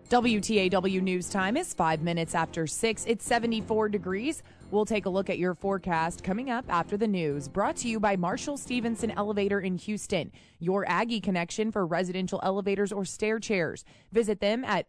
WTAW News Time is 5 minutes after 6. It's 74 degrees. We'll take a look at your forecast coming up after the news. Brought to you by Marshall Stevenson Elevator in Houston, your Aggie connection for residential elevators or stair chairs. Visit them at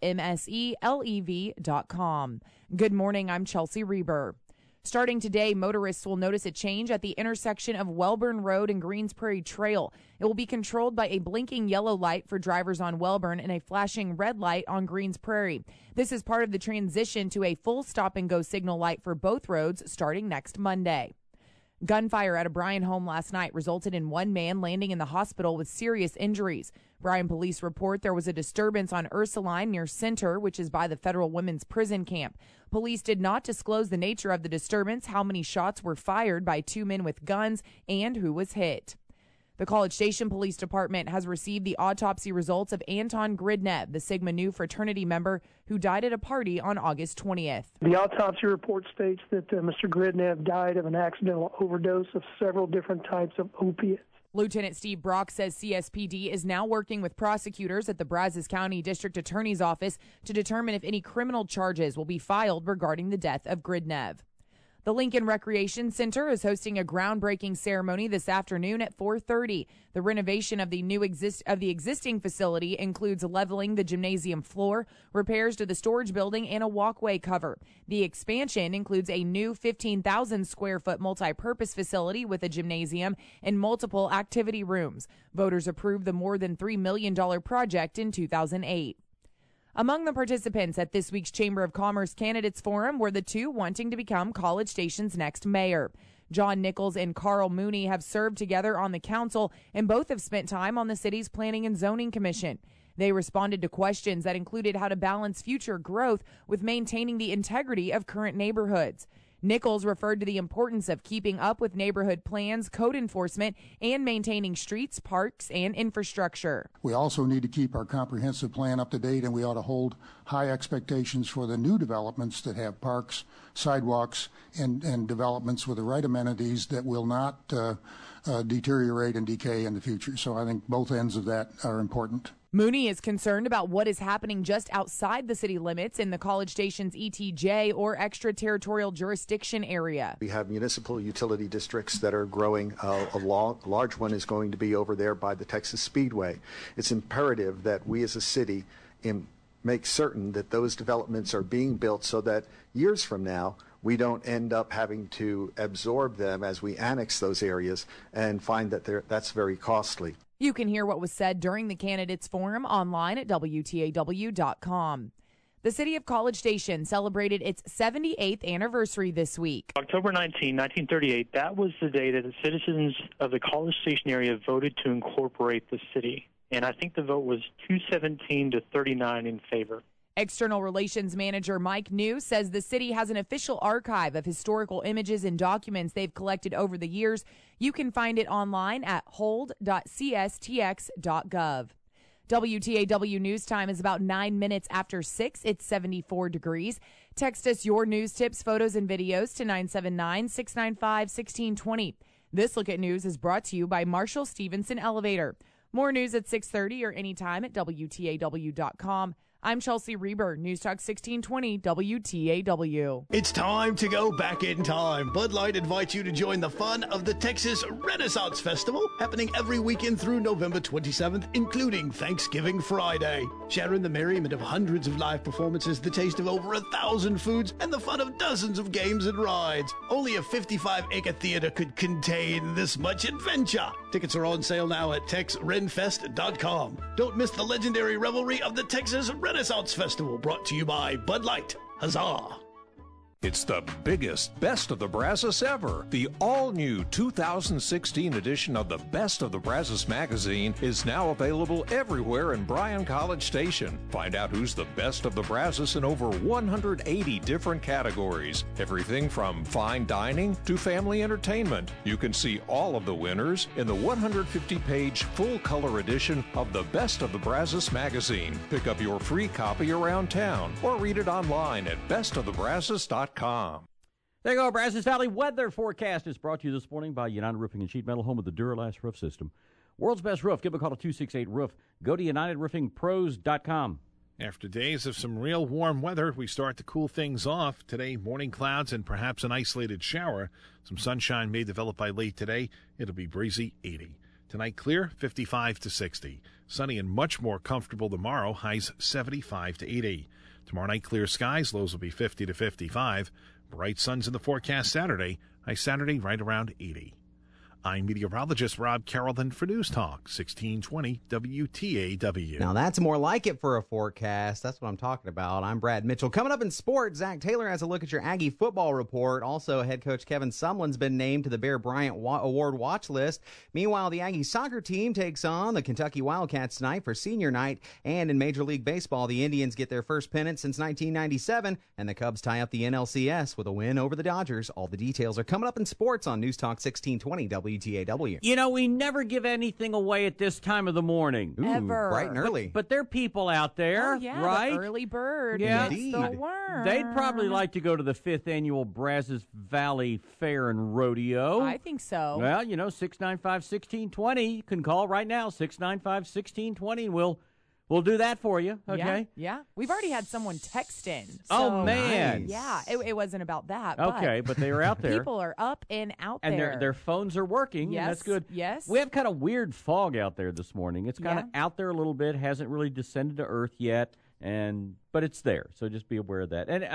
mselev.com. Good morning, I'm Chelsea Reber. Starting today, motorists will notice a change at the intersection of Welburn Road and Greens Prairie Trail. It will be controlled by a blinking yellow light for drivers on Welburn and a flashing red light on Greens Prairie. This is part of the transition to a full stop-and-go signal light for both roads starting next Monday. Gunfire at a Bryan home last night resulted in one man landing in the hospital with serious injuries. Bryan police report there was a disturbance on Ursuline near Center, which is by the Federal Women's Prison Camp. Police did not disclose the nature of the disturbance, how many shots were fired by two men with guns, and who was hit. The College Station Police Department has received the autopsy results of Anton Gridnev, the Sigma Nu fraternity member who died at a party on August 20th. The autopsy report states that Mr. Gridnev died of an accidental overdose of several different types of opiates. Lieutenant Steve Brock says CSPD is now working with prosecutors at the Brazos County District Attorney's Office to determine if any criminal charges will be filed regarding the death of Gridnev. The Lincoln Recreation Center is hosting a groundbreaking ceremony this afternoon at 4:30. The renovation of the existing facility includes leveling the gymnasium floor, repairs to the storage building, and a walkway cover. The expansion includes a new 15,000 square foot multi-purpose facility with a gymnasium and multiple activity rooms. Voters approved the more than $3 million project in 2008. Among the participants at this week's Chamber of Commerce Candidates Forum were the two wanting to become College Station's next mayor. John Nichols and Carl Mooney have served together on the council, and both have spent time on the city's Planning and Zoning Commission. They responded to questions that included how to balance future growth with maintaining the integrity of current neighborhoods. Nichols referred to the importance of keeping up with neighborhood plans, code enforcement, and maintaining streets, parks, and infrastructure. We also need to keep our comprehensive plan up to date, and we ought to hold high expectations for the new developments that have parks, sidewalks, and developments with the right amenities that will not deteriorate and decay in the future. So I think both ends of that are important. Mooney is concerned about what is happening just outside the city limits in the College Station's ETJ or extraterritorial jurisdiction area. We have municipal utility districts that are growing. A large one is going to be over there by the Texas Speedway. It's imperative that we as a city make certain that those developments are being built so that years from now we don't end up having to absorb them as we annex those areas and find that that's very costly. You can hear what was said during the Candidates Forum online at WTAW.com. The city of College Station celebrated its 78th anniversary this week. October 19, 1938, that was the day that the citizens of the College Station area voted to incorporate the city. And I think the vote was 217 to 39 in favor. External Relations Manager Mike New says the city has an official archive of historical images and documents they've collected over the years. You can find it online at hold.cstx.gov. WTAW News Time is about 9 minutes after 6. It's 74 degrees. Text us your news tips, photos, and videos to 979-695-1620. This Look at News is brought to you by Marshall Stevenson Elevator. More news at 6:30 or anytime at WTAW.com. I'm Chelsea Reber, News Talk 1620 WTAW. It's time to go back in time. Bud Light invites you to join the fun of the Texas Renaissance Festival, happening every weekend through November 27th, including Thanksgiving Friday. Sharing the merriment of hundreds of live performances, the taste of over 1,000 foods, and the fun of dozens of games and rides. Only a 55-acre theater could contain this much adventure. Tickets are on sale now at TexRenFest.com. Don't miss the legendary revelry of the Texas Renaissance Festival, brought to you by Bud Light. Huzzah! It's the biggest Best of the Brazos ever. The all-new 2016 edition of the Best of the Brazos magazine is now available everywhere in Bryan College Station. Find out who's the best of the Brazos in over 180 different categories. Everything from fine dining to family entertainment. You can see all of the winners in the 150-page full-color edition of the Best of the Brazos magazine. Pick up your free copy around town or read it online at bestofthe.brazos.com. There you go. Brazos Valley weather forecast is brought to you this morning by United Roofing and Sheet Metal, home of the Duralast roof system. World's best roof. Give them a call at 268-ROOF. Go to UnitedRoofingPros.com. After days of some real warm weather, we start to cool things off. Today, morning clouds and perhaps an isolated shower. Some sunshine may develop by late today. It'll be breezy, 80. Tonight, clear, 55 to 60. Sunny and much more comfortable tomorrow, highs 75 to 80. Tomorrow night, clear skies, lows will be 50 to 55. Bright suns in the forecast Saturday, high Saturday right around 80. I'm meteorologist Rob Carrollton for News Talk 1620 WTAW. Now that's more like it for a forecast. That's what I'm talking about. I'm Brad Mitchell. Coming up in sports, Zach Taylor has a look at your Aggie football report. Also, head coach Kevin Sumlin's been named to the Bear Bryant Award watch list. Meanwhile, the Aggie soccer team takes on the Kentucky Wildcats tonight for senior night. And in Major League Baseball, the Indians get their first pennant since 1997, and the Cubs tie up the NLCS with a win over the Dodgers. All the details are coming up in sports on News Talk 1620 WTAW. You know, we never give anything away at this time of the morning. Ooh, Ever. bright and early. But there are people out there, Oh, yeah, right? the early bird. Yeah. Gets the worm. They'd probably like to go to the 5th annual Brazos Valley Fair and Rodeo. I think so. Well, 695-1620. You can call right now, 695-1620, and we'll do that for you, okay? Yeah. We've already had someone text in. Oh, so- man. Nice. Yeah, it wasn't about that. Okay, but they are out there. People are up and out And there. their phones are working, Yes, and that's good. yes. We have kind of weird fog out there this morning. It's kind of Yeah. out there a little bit, hasn't really descended to Earth yet, but it's there, so just be aware of that. And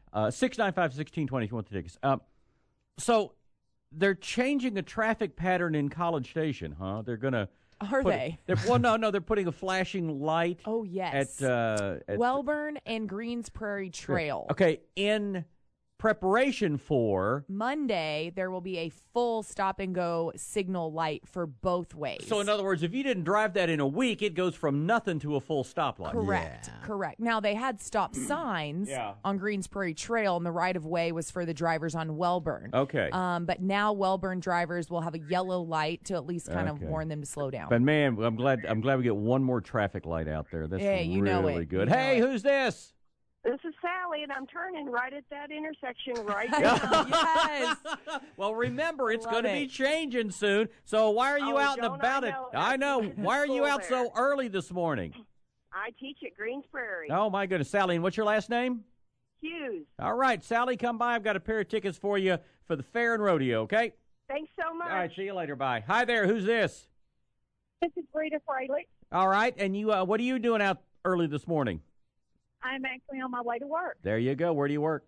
695-1620 if you want to take us. So they're changing a traffic pattern in College Station, huh? They're going to... Are they? They're putting a flashing light. Oh, yes. At Welburn and Greens Prairie Trail. Okay, in preparation for... Monday, there will be a full stop-and-go signal light for both ways. So, in other words, if you didn't drive that in a week, it goes from nothing to a full stoplight. Correct. Now, they had stop signs on Greens Prairie Trail, and the right-of-way was for the drivers on Welburn. Okay. But now Welburn drivers will have a yellow light to at least kind of warn them to slow down. But, man, I'm glad we get one more traffic light out there. That's really good. Hey, who's this? This is Sally, and I'm turning right at that intersection right now. Yes. Well, remember, it's going to be changing soon. So why are you out and about it? I know. Why are you out so early this morning? I teach at Greens Prairie. Oh, my goodness. Sally, and what's your last name? Hughes. All right, Sally, come by. I've got a pair of tickets for you for the fair and rodeo, okay? Thanks so much. All right, see you later. Bye. Hi there. Who's this? This is Rita Fraley. All right, and you, what are you doing out early this morning? I'm actually on my way to work. There you go. Where do you work?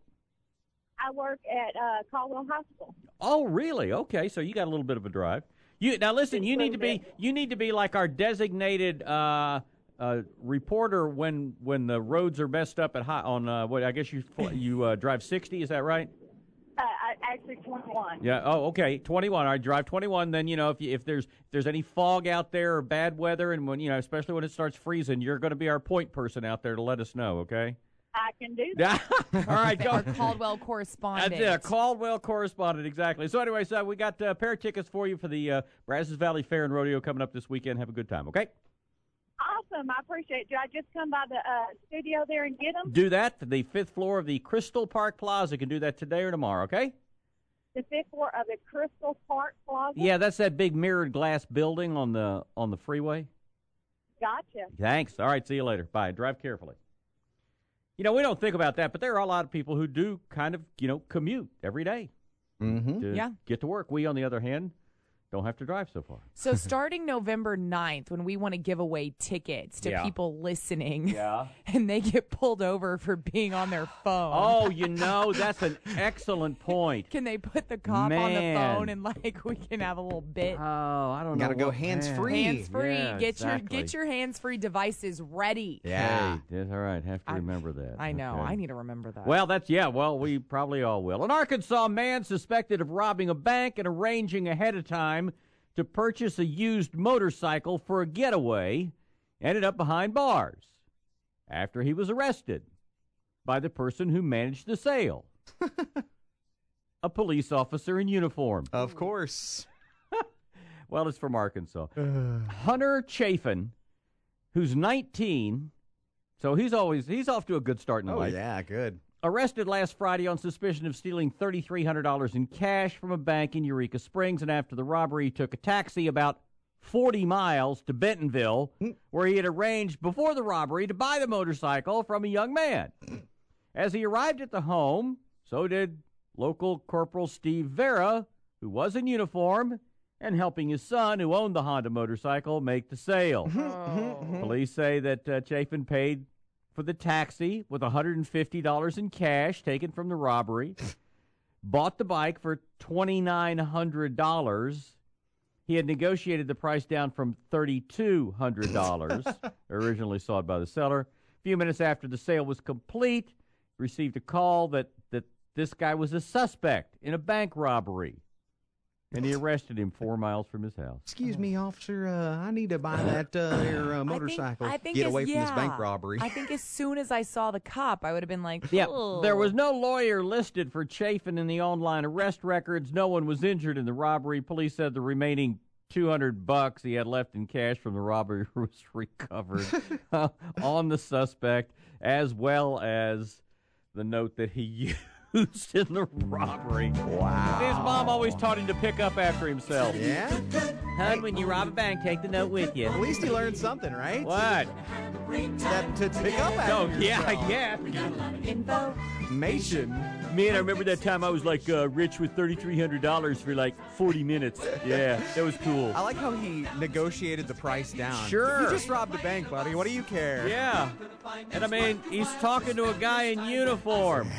I work at Caldwell Hospital. Oh, really? Okay, so you got a little bit of a drive. Now listen, you need to be like our designated reporter when the roads are messed up at I guess you drive 60. Is that right? Actually 21. Yeah. Oh, okay. 21. All right. Drive 21. Then if there's any fog out there or bad weather, and when especially when it starts freezing, you're going to be our point person out there to let us know. Okay. I can do that. All right. Go. Our Caldwell correspondent. That's it. A Caldwell correspondent. Exactly. So anyway, we got a pair of tickets for you for the Brazos Valley Fair and Rodeo coming up this weekend. Have a good time. Okay. Awesome. I appreciate it. Do I just come by the studio there and get them? Do that. The 5th floor of the Crystal Park Plaza. Can do that today or tomorrow. Okay. The 5th floor of the Crystal Park Plaza? Yeah, that's that big mirrored glass building on the freeway. Gotcha. Thanks. All right, see you later. Bye. Drive carefully. We don't think about that, but there are a lot of people who do kind of, commute every day. Mm-hmm. To get to work. We, on the other hand, don't have to drive so far. So starting November 9th, when we want to give away tickets to people listening, and they get pulled over for being on their phone. Oh, that's an excellent point. Can they put the cop on the phone and we can have a little bit? Oh, I don't know. Got to go hands-free. Hands-free. Yeah, Get your hands-free devices ready. Yeah. Hey, that's all right. Have to remember that. I know. Okay. I need to remember that. Well, we probably all will. An Arkansas man suspected of robbing a bank and arranging ahead of time to purchase a used motorcycle for a getaway ended up behind bars after he was arrested by the person who managed the sale. A police officer in uniform. Of course. Well, it's from Arkansas. Hunter Chafin, who's 19, so he's off to a good start in life. Oh, yeah, good. Arrested last Friday on suspicion of stealing $3,300 in cash from a bank in Eureka Springs, and after the robbery, he took a taxi about 40 miles to Bentonville, where he had arranged before the robbery to buy the motorcycle from a young man. As he arrived at the home, so did local Corporal Steve Vera, who was in uniform and helping his son, who owned the Honda motorcycle, make the sale. Police say that Chafin paid for the taxi with $150 in cash taken from the robbery, bought the bike for $2,900. He had negotiated the price down from $3,200, originally sought by the seller. A few minutes after the sale was complete, received a call that this guy was a suspect in a bank robbery, and he arrested him 4 miles from his house. Excuse me, officer, I need to buy that motorcycle. I think Get away from this bank robbery. I think as soon as I saw the cop, I would have been like, Yeah, "Ugh." there was no lawyer listed for Chafin in the online arrest records. No one was injured in the robbery. Police said the remaining $200 he had left in cash from the robbery was recovered on the suspect, as well as the note that he used in the robbery. Wow. His mom always taught him to pick up after himself. Yeah? Hon, when you rob a bank, take the note with you. At least he learned something, right? What? That to pick up after Oh, yeah, himself. yeah. Information. Man, I remember that time I was like rich with $3,300 for like 40 minutes. Yeah, that was cool. I like how he negotiated the price down. Sure. You just robbed a bank, buddy. What do you care? Yeah. And I mean, he's talking to a guy in uniform.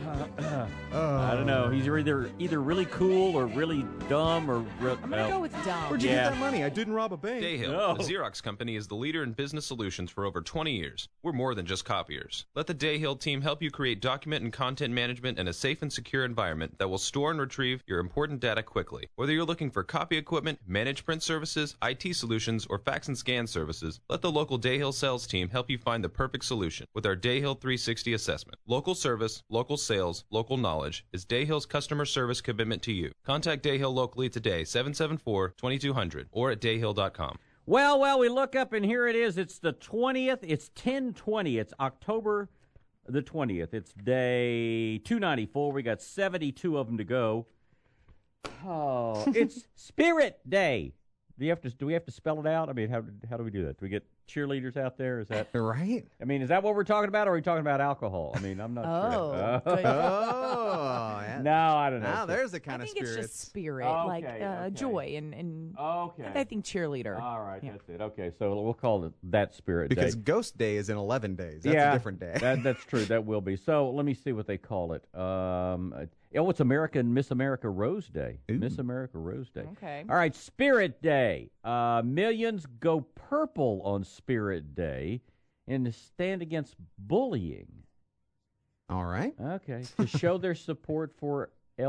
I don't know. He's either really cool or really dumb or I'm going to go with dumb. Where'd you get that money? I didn't rob a bank. Dayhill, the Xerox company, is the leader in business solutions for over 20 years. We're more than just copiers. Let the Dayhill team help you create document and content management in a safe and secure environment that will store and retrieve your important data quickly. Whether you're looking for copy equipment, managed print services, IT solutions, or fax and scan services, let the local Dayhill sales team help you find the perfect solution with our Dayhill 360 assessment. Local service, local sales, local knowledge is Dayhill's customer service commitment to you. Contact Dayhill locally today, 774-2200, or at dayhill.com. Well, we look up and here it is. It's the 20th. It's 10/20. It's October the 20th. It's day 294. We got 72 of them to go. Oh, it's Spirit Day. Do we have to spell it out? I mean, how do we do that? Do we get cheerleaders out there? Is that right? I mean, is that what we're talking about, or are we talking about alcohol? I mean, I'm not sure. Yeah. No, I don't know. Now there's the kind I of think spirits. it's just spirit, Okay. joy, and Okay. I think cheerleader. All right, that's it. Okay, so we'll call it that Spirit Day. Because Ghost Day is in 11 days. That's a different day. That's true. That will be. So let me see what they call it. It's Miss America Rose Day. Ooh. Miss America Rose Day. Okay. All right, Spirit Day. Millions go purple on Spirit Day and to stand against bullying. All right. Okay. To show their support for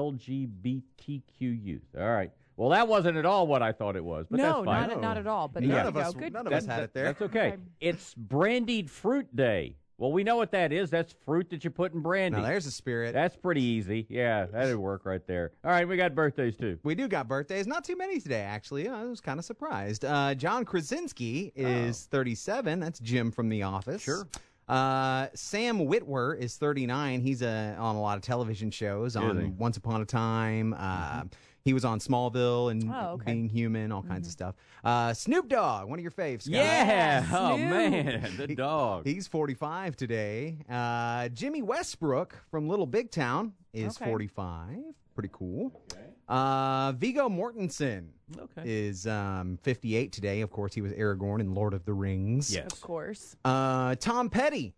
LGBTQ youth. All right. Well, that wasn't at all what I thought it was, but that's fine. Not at all. But None of there us, you go. Good. none of us had it there. That's okay. It's Brandied Fruit Day. Well, we know what that is. That's fruit that you put in brandy. Now, there's a spirit. That's pretty easy. Yeah, that'd work right there. All right, we got birthdays, too. We do got birthdays. Not too many today, actually. I was kind of surprised. John Krasinski is 37. That's Jim from The Office. Sure. Sam Witwer is 39. He's on a lot of television shows, on Once Upon a Time. He was on Smallville and Being Human, all kinds of stuff. Snoop Dogg, one of your faves. Scott. Yeah. Oh, Snoop. man, the dog. He's 45 today. Jimmy Westbrook from Little Big Town is 45. Pretty cool. Viggo Mortensen is 58 today. Of course, he was Aragorn in Lord of the Rings. Yes. Of course. Tom Petty,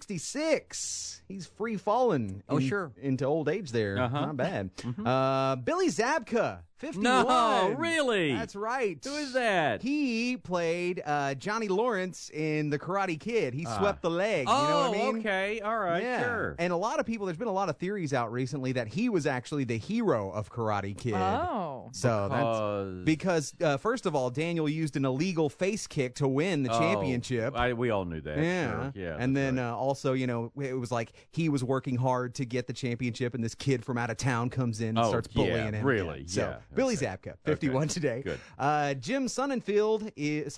66. He's free falling into old age there. Not bad. Billy Zabka, 51. No, really? That's right. Who is that? He played Johnny Lawrence in The Karate Kid. He swept the leg. You know what I mean? Okay. All right. Yeah. Sure. And a lot of people, there's been a lot of theories out recently that he was actually the hero of Karate Kid. Oh. So that's because first of all, Daniel used an illegal face kick to win the championship. We all knew that. Yeah. Sure. Yeah. And then also, it was like he was working hard to get the championship, and this kid from out of town comes in and starts bullying him. Really? So Yeah. Billy Zabka, 51 today. Good. Jim Sonnenfeld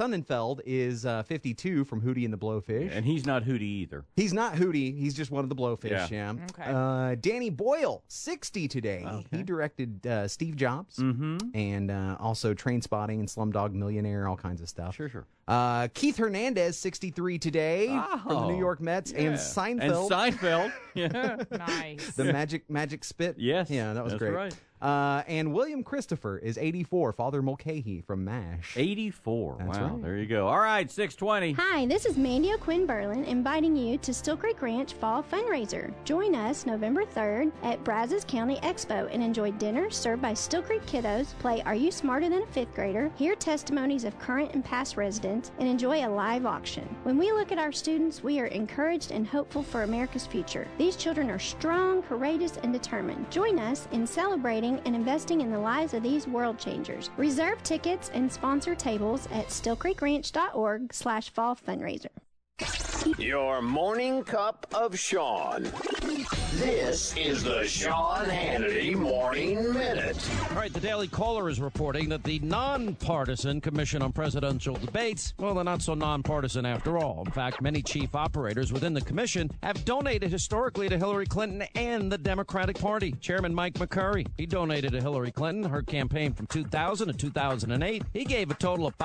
is 52 from Hootie and the Blowfish. And he's not Hootie either. He's not Hootie. He's just one of the Blowfish. Yeah. Okay. Danny Boyle, 60 today. He directed Steve Jobs. and also Train Spotting and Slumdog Millionaire, all kinds of stuff. Sure. Keith Hernandez, 63 today, from the New York Mets, and Seinfeld. Yeah. Nice. The magic spit. Yes. Yeah, that was that's great. Right. And William Christopher is 84, Father Mulcahy from MASH. 84. That's wow, right. There you go. All right, 620. Hi, this is Mandy O'Quinn Berlin inviting you to Still Creek Ranch Fall Fundraiser. Join us November 3rd at Brazos County Expo and enjoy dinner served by Still Creek kiddos, play Are You Smarter Than a Fifth Grader, hear testimonies of current and past residents, and enjoy a live auction. When we look at our students, we are encouraged and hopeful for America's future. These children are strong, courageous, and determined. Join us in celebrating and investing in the lives of these world changers. Reserve tickets and sponsor tables at stillcreekranch.org/fall fundraiser. Your morning cup of Sean. This is the Sean Hannity Morning Minute. All right, the Daily Caller is reporting that the nonpartisan Commission on Presidential Debates, well, they're not so nonpartisan after all. In fact, many chief operators within the commission have donated historically to Hillary Clinton and the Democratic Party. Chairman Mike McCurry, he donated to Hillary Clinton, her campaign from 2000 to 2008. He gave a total of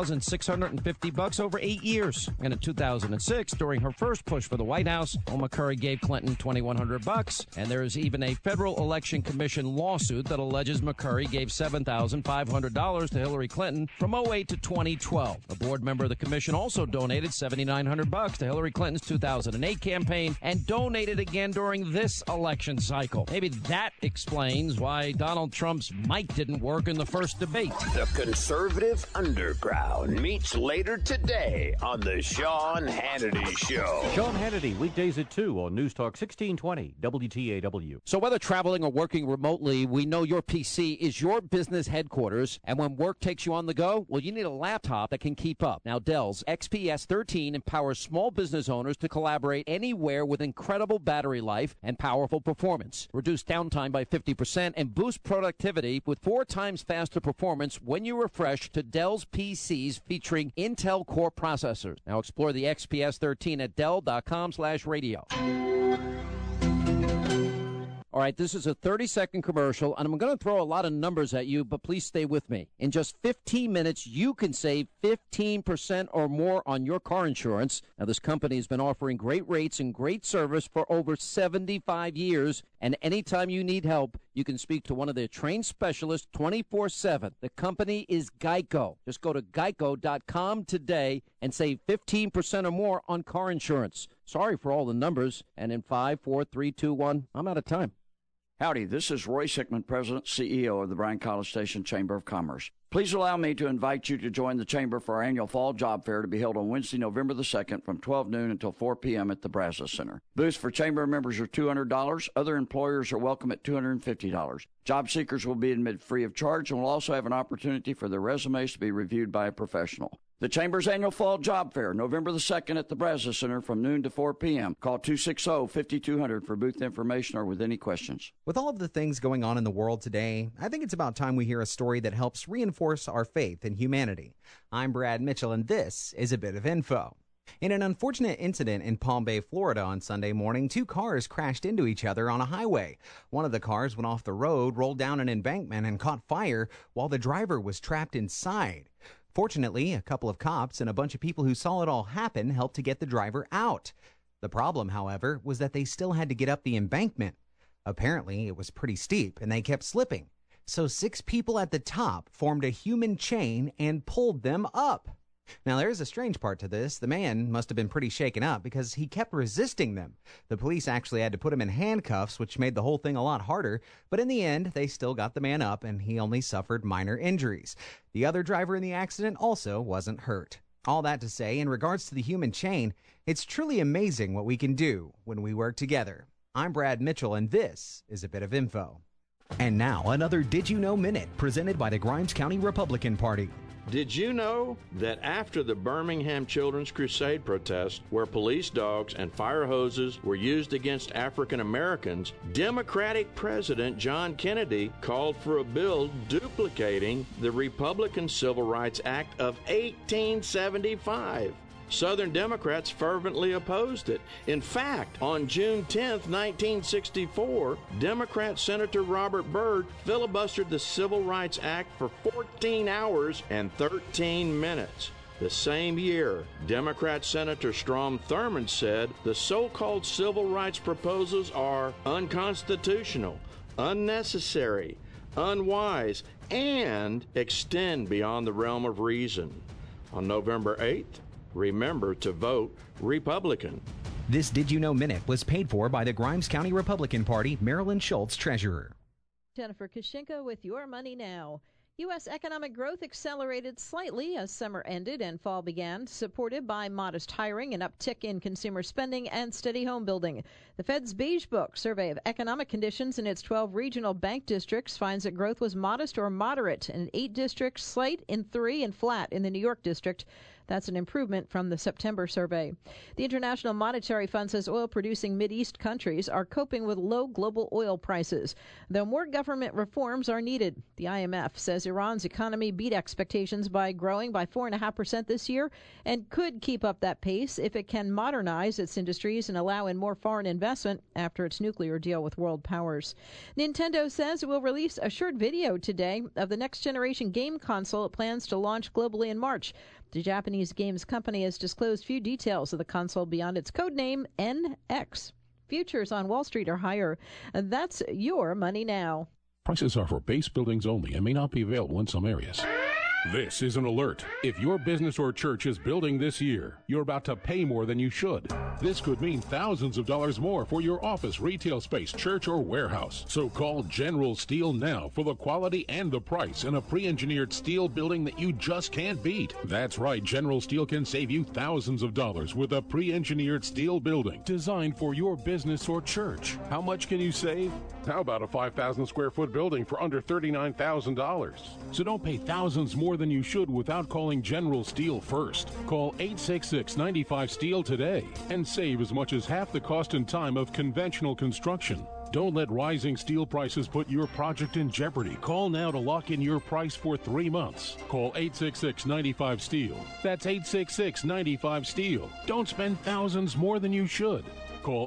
$5,650 over 8 years. And in 2006, during her first push for the White House, McCurry gave Clinton $2,100, and there is even a Federal Election Commission lawsuit that alleges McCurry gave $7,500 to Hillary Clinton from 2008 to 2012. A board member of the commission also donated $7,900 to Hillary Clinton's 2008 campaign and donated again during this election cycle. Maybe that explains why Donald Trump's mic didn't work in the first debate. The conservative underground meets later today on the Sean Hannity Show. Sean Hannity, weekdays at 2 on News Talk 1620 WTAW. So whether traveling or working remotely, we know your PC is your business headquarters. And when work takes you on the go, well, you need a laptop that can keep up. Now, Dell's XPS 13 empowers small business owners to collaborate anywhere with incredible battery life and powerful performance. Reduce downtime by 50% and boost productivity with 4 times faster performance when you refresh to Dell's PCs featuring Intel Core processors. Now, explore the XPS 13 at Dell.com/radio. All right, this is a 30-second commercial, and I'm going to throw a lot of numbers at you, but please stay with me. In just 15 minutes, you can save 15% or more on your car insurance. Now, this company has been offering great rates and great service for over 75 years, and anytime you need help, you can speak to one of their trained specialists 24/7. The company is Geico. Just go to geico.com today and save 15% or more on car insurance. Sorry for all the numbers, and in 5, 4, 3, 2, 1, I'm out of time. Howdy, this is Roy Sickman, President, CEO of the Bryan-College Station Chamber of Commerce. Please allow me to invite you to join the Chamber for our annual Fall Job Fair to be held on Wednesday, November the 2nd from 12 noon until 4 p.m. at the Brazos Center. Booths for Chamber members are $200. Other employers are welcome at $250. Job seekers will be admitted free of charge and will also have an opportunity for their resumes to be reviewed by a professional. The Chamber's annual Fall Job Fair, November the 2nd at the Brazos Center from noon to 4 p.m. Call 260-5200 for booth information or with any questions. With all of the things going on in the world today, I think it's about time we hear a story that helps reinforce our faith in humanity. I'm Brad Mitchell, and this is a bit of info. In an unfortunate incident in Palm Bay, Florida on Sunday morning, 2 cars crashed into each other on a highway. One of the cars went off the road, rolled down an embankment, and caught fire while the driver was trapped inside. Fortunately, a couple of cops and a bunch of people who saw it all happen helped to get the driver out. The problem, however, was that they still had to get up the embankment. Apparently, it was pretty steep, and they kept slipping. So 6 people at the top formed a human chain and pulled them up. Now, there's a strange part to this. The man must have been pretty shaken up because he kept resisting them. The police actually had to put him in handcuffs, which made the whole thing a lot harder. But in the end, they still got the man up, and he only suffered minor injuries. The other driver in the accident also wasn't hurt. All that to say, in regards to the human chain, it's truly amazing what we can do when we work together. I'm Brad Mitchell, and this is a bit of info. And now, another Did You Know Minute, presented by the Grimes County Republican Party. Did you know that after the Birmingham Children's Crusade protest, where police dogs and fire hoses were used against African Americans, Democratic President John Kennedy called for a bill duplicating the Republican Civil Rights Act of 1875? Southern Democrats fervently opposed it. In fact, on June 10, 1964, Democrat Senator Robert Byrd filibustered the Civil Rights Act for 14 hours and 13 minutes. The same year, Democrat Senator Strom Thurmond said the so-called civil rights proposals are unconstitutional, unnecessary, unwise, and extend beyond the realm of reason. On November 8th, remember to vote Republican. This Did You Know Minute was paid for by the Grimes County Republican Party, Marilyn Schultz, Treasurer. Jennifer Kushinka with Your Money Now. U.S. economic growth accelerated slightly as summer ended and fall began, supported by modest hiring, an uptick in consumer spending, and steady home building. The Fed's Beige Book survey of economic conditions in its 12 regional bank districts finds that growth was modest or moderate in 8 districts, slight in 3, and flat in the New York district. That's an improvement from the September survey. The International Monetary Fund says oil-producing Mideast countries are coping with low global oil prices, though more government reforms are needed. The IMF says Iran's economy beat expectations by growing by 4.5% this year and could keep up that pace if it can modernize its industries and allow in more foreign investment after its nuclear deal with world powers. Nintendo says it will release a short video today of the next-generation game console it plans to launch globally in March. The Japanese games company has disclosed few details of the console beyond its codename NX. Futures on Wall Street are higher. That's Your Money Now. Prices are for base buildings only and may not be available in some areas. This is an alert. If your business or church is building this year, you're about to pay more than you should. This could mean thousands of dollars more for your office, retail space, church, or warehouse. So call General Steel now for the quality and the price in a pre-engineered steel building that you just can't beat. That's right, General Steel can save you thousands of dollars with a pre-engineered steel building designed for your business or church. How much can you save? How about a 5,000 square foot building for under $39,000? So don't pay thousands more than you should without calling General Steel first. Call 866-95-STEEL today and save as much as half the cost and time of conventional construction. Don't let rising steel prices put your project in jeopardy. Call now to lock in your price for 3 months. Call 866-95-STEEL. That's 866-95-STEEL. Don't spend thousands more than you should. Call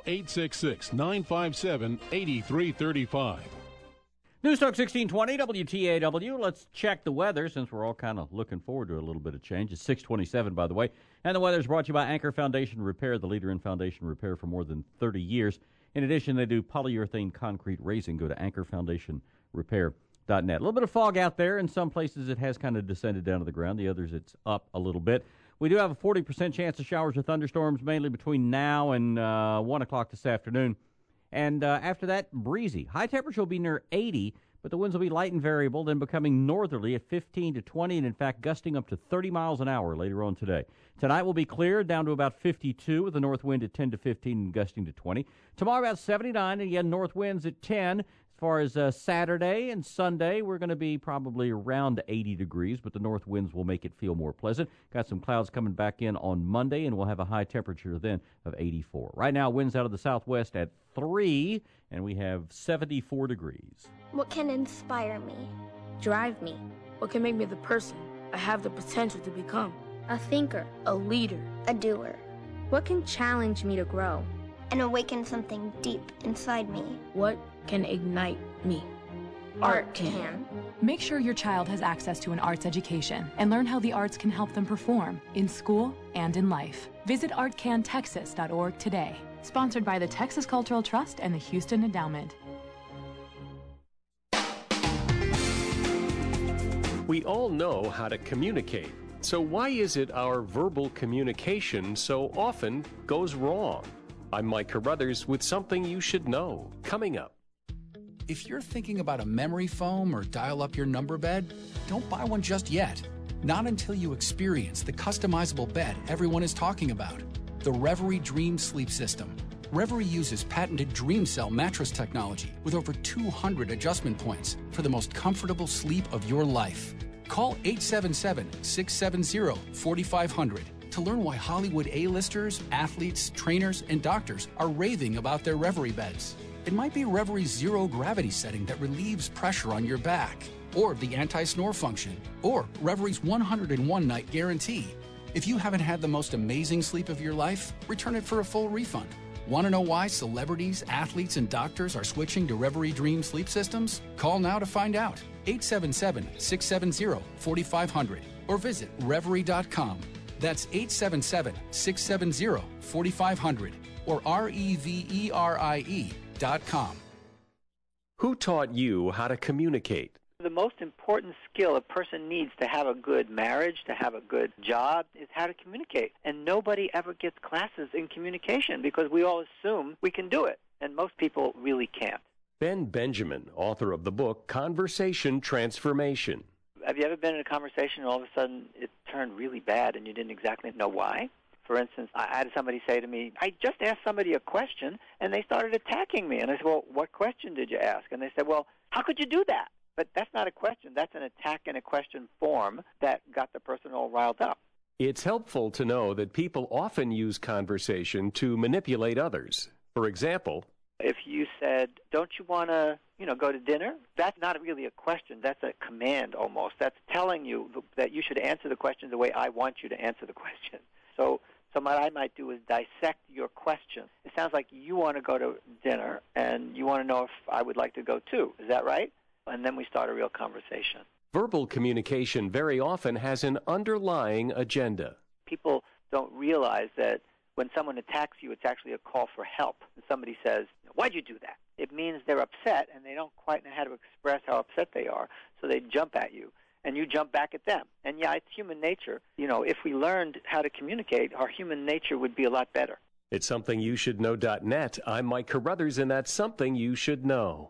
866-957-8335. Newstalk 1620 WTAW. Let's check the weather since we're all kind of looking forward to a little bit of change. It's 627, by the way. And the weather is brought to you by Anchor Foundation Repair, the leader in foundation repair for more than 30 years. In addition, they do polyurethane concrete raising. Go to anchorfoundationrepair.net. A little bit of fog out there. In some places, it has kind of descended down to the ground. The others, it's up a little bit. We do have a 40% chance of showers or thunderstorms, mainly between now and 1 o'clock this afternoon. And after that, breezy. High temperature will be near 80, but the winds will be light and variable, then becoming northerly at 15 to 20, and in fact gusting up to 30 miles an hour later on today. Tonight will be clear, down to about 52, with a north wind at 10 to 15 and gusting to 20. Tomorrow about 79, and again north winds at 10. As far as Saturday and Sunday, we're going to be probably around 80 degrees, but the north winds will make it feel more pleasant. Got some clouds coming back in on Monday, and we'll have a high temperature then of 84. Right now, winds out of the southwest at 3, and we have 74 degrees. What can inspire me? Drive me? What can make me the person I have the potential to become? A thinker. A leader. A doer. What can challenge me to grow? And awaken something deep inside me. What can ignite me? Art can. Make sure your child has access to an arts education and learn how the arts can help them perform in school and in life. Visit artcantexas.org today. Sponsored by the Texas Cultural Trust and the Houston Endowment. We all know how to communicate. So why is it our verbal communication so often goes wrong? I'm Mike Carruthers with something you should know. Coming up. If you're thinking about a memory foam or dial up your number bed, don't buy one just yet. Not until you experience the customizable bed everyone is talking about, the Reverie Dream Sleep System. Reverie uses patented Dream Cell mattress technology with over 200 adjustment points for the most comfortable sleep of your life. Call 877-670-4500 to learn why Hollywood A-listers, athletes, trainers, and doctors are raving about their Reverie beds. It might be Reverie's zero-gravity setting that relieves pressure on your back, or the anti-snore function, or Reverie's 101-night guarantee. If you haven't had the most amazing sleep of your life, return it for a full refund. Want to know why celebrities, athletes, and doctors are switching to Reverie Dream sleep systems? Call now to find out. 877-670-4500 or visit Reverie.com. That's 877-670-4500 or REVERIE.com. Who taught you how to communicate? The most important skill a person needs to have a good marriage, to have a good job, is how to communicate. And nobody ever gets classes in communication because we all assume we can do it. And most people really can't. Ben Benjamin, author of the book Conversation Transformation. Have you ever been in a conversation and all of a sudden it turned really bad and you didn't exactly know why? For instance, I had somebody say to me, I just asked somebody a question and they started attacking me. And I said, well, what question did you ask? And they said, well, how could you do that? But that's not a question. That's an attack in a question form that got the person all riled up. It's helpful to know that people often use conversation to manipulate others. For example, if you said, don't you want to, go to dinner? That's not really a question. That's a command almost. That's telling you that you should answer the question the way I want you to answer the question. So what I might do is dissect your question. It sounds like you want to go to dinner and you want to know if I would like to go too. Is that right? And then we start a real conversation. Verbal communication very often has an underlying agenda. People don't realize that when someone attacks you, it's actually a call for help. And somebody says, why'd you do that? It means they're upset, and they don't quite know how to express how upset they are, so they jump at you, and you jump back at them. And, yeah, it's human nature. If we learned how to communicate, our human nature would be a lot better. It's SomethingYouShouldKnow.net. I'm Mike Carruthers, and that's Something You Should Know.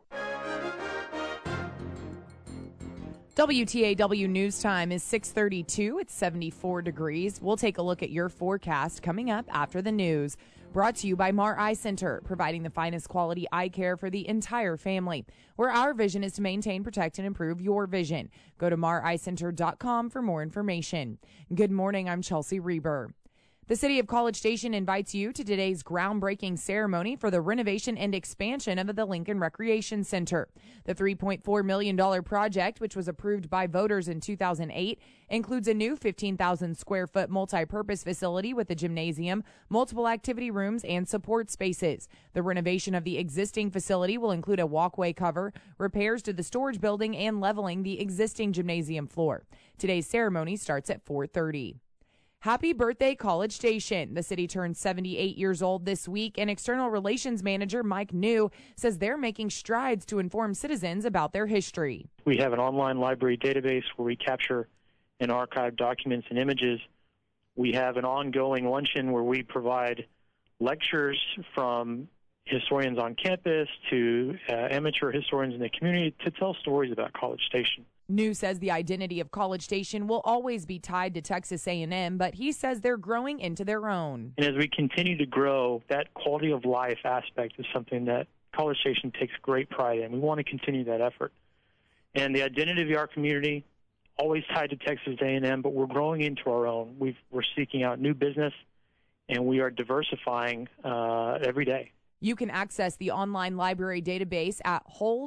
WTAW News Time is 6:32. It's 74 degrees. We'll take a look at your forecast coming up after the news. Brought to you by Mar Eye Center, providing the finest quality eye care for the entire family, where our vision is to maintain, protect, and improve your vision. Go to mareyecenter.com for more information. Good morning. I'm Chelsea Reber. The City of College Station invites you to today's groundbreaking ceremony for the renovation and expansion of the Lincoln Recreation Center. The $3.4 million project, which was approved by voters in 2008, includes a new 15,000-square-foot multi-purpose facility with a gymnasium, multiple activity rooms, and support spaces. The renovation of the existing facility will include a walkway cover, repairs to the storage building, and leveling the existing gymnasium floor. Today's ceremony starts at 4:30. Happy birthday, College Station. The city turned 78 years old this week, and External Relations Manager Mike New says they're making strides to inform citizens about their history. We have an online library database where we capture and archive documents and images. We have an ongoing luncheon where we provide lectures from historians on campus to amateur historians in the community to tell stories about College Station. New says the identity of College Station will always be tied to Texas A&M, but he says they're growing into their own. And as we continue to grow, that quality of life aspect is something that College Station takes great pride in. We want to continue that effort. And the identity of our community, always tied to Texas A&M, but we're growing into our own. We're seeking out new business, and we are diversifying every day. You can access the online library database at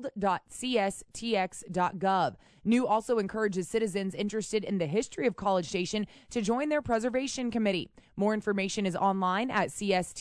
hold.cstx.gov. New also encourages citizens interested in the history of College Station to join their preservation committee. More information is online at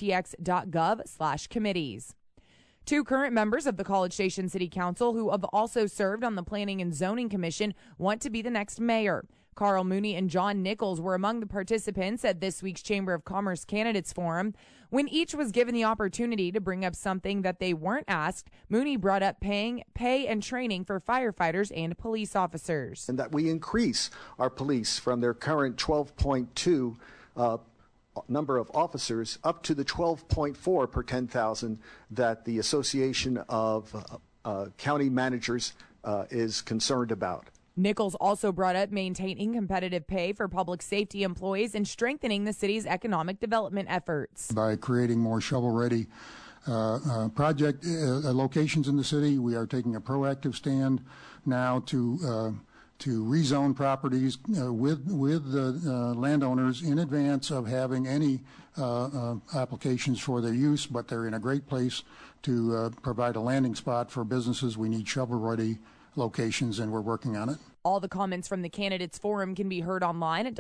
cstx.gov/committees. Two current members of the College Station City Council who have also served on the Planning and Zoning Commission want to be the next mayor. Carl Mooney and John Nichols were among the participants at this week's Chamber of Commerce Candidates Forum. When each was given the opportunity to bring up something that they weren't asked, Mooney brought up pay and training for firefighters and police officers. And that we increase our police from their current 12.2 number of officers up to the 12.4 per 10,000 that the Association of County Managers is concerned about. Nichols also brought up maintaining competitive pay for public safety employees and strengthening the city's economic development efforts. By creating more shovel-ready project locations in the city, we are taking a proactive stand now to rezone properties with the landowners in advance of having any applications for their use, but they're in a great place to provide a landing spot for businesses. We need shovel-ready locations, and we're working on it. All the comments from the candidates forum can be heard online at